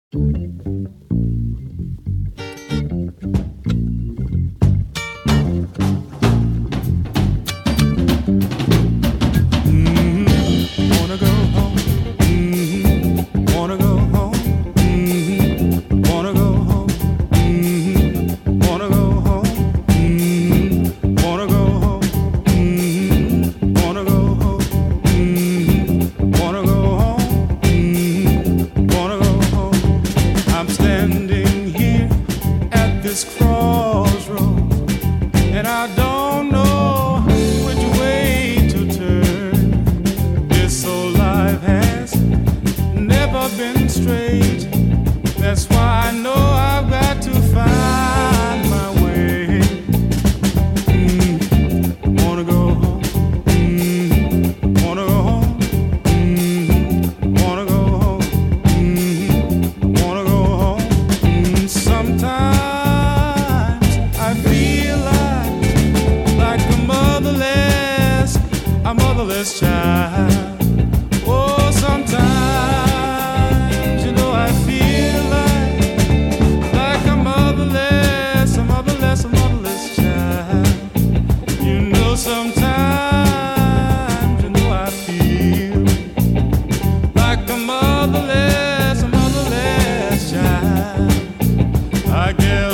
Wanna go home. Wanna go home. Wanna go home. Wanna go home. Wanna go home. Wanna go home. Wanna go home. Wanna go home. I'm standing here at this crossroad, and I don't know which way to turn. This old life has never been straight. That's why I know I've got to find my way. Wanna go home. Wanna go home. Wanna go home. Wanna go home. Sometimes I feel like a motherless child. Oh, sometimes, you know, I feel like a motherless child. You know, sometimes, you know, I feel like a motherless child. I guess